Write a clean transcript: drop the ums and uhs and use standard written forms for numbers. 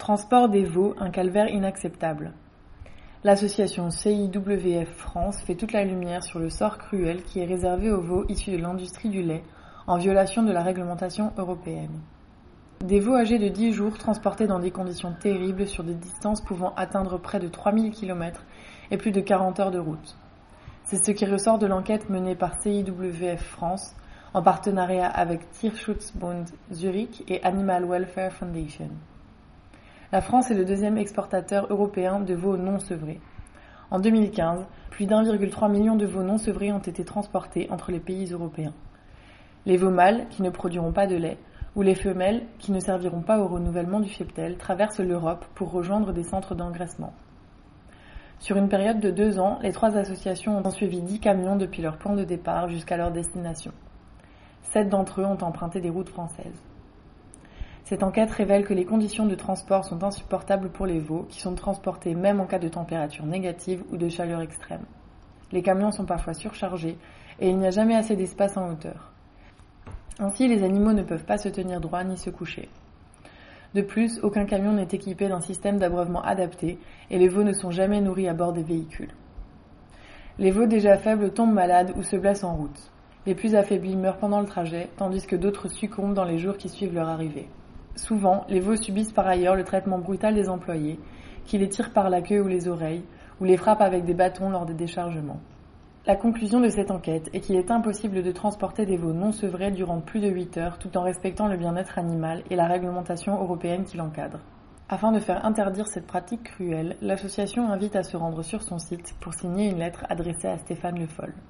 Transport des veaux, un calvaire inacceptable. L'association CIWF France fait toute la lumière sur le sort cruel qui est réservé aux veaux issus de l'industrie du lait, en violation de la réglementation européenne. Des veaux âgés de 10 jours transportés dans des conditions terribles sur des distances pouvant atteindre près de 3000 km et plus de 40 heures de route. C'est ce qui ressort de l'enquête menée par CIWF France en partenariat avec Tierschutzbund Zurich et Animal Welfare Foundation. La France est le deuxième exportateur européen de veaux non sevrés. En 2015, plus d'1,3 million de veaux non sevrés ont été transportés entre les pays européens. Les veaux mâles, qui ne produiront pas de lait, ou les femelles, qui ne serviront pas au renouvellement du cheptel, traversent l'Europe pour rejoindre des centres d'engraissement. Sur une période de 2 ans, les 3 associations ont suivi 10 camions depuis leur point de départ jusqu'à leur destination. 7 d'entre eux ont emprunté des routes françaises. Cette enquête révèle que les conditions de transport sont insupportables pour les veaux, qui sont transportés même en cas de température négative ou de chaleur extrême. Les camions sont parfois surchargés et il n'y a jamais assez d'espace en hauteur. Ainsi, les animaux ne peuvent pas se tenir droit ni se coucher. De plus, aucun camion n'est équipé d'un système d'abreuvement adapté et les veaux ne sont jamais nourris à bord des véhicules. Les veaux déjà faibles tombent malades ou se blessent en route. Les plus affaiblis meurent pendant le trajet, tandis que d'autres succombent dans les jours qui suivent leur arrivée. Souvent, les veaux subissent par ailleurs le traitement brutal des employés, qui les tirent par la queue ou les oreilles, ou les frappent avec des bâtons lors des déchargements. La conclusion de cette enquête est qu'il est impossible de transporter des veaux non sevrés durant plus de 8 heures tout en respectant le bien-être animal et la réglementation européenne qui l'encadre. Afin de faire interdire cette pratique cruelle, l'association invite à se rendre sur son site pour signer une lettre adressée à Stéphane Le Foll.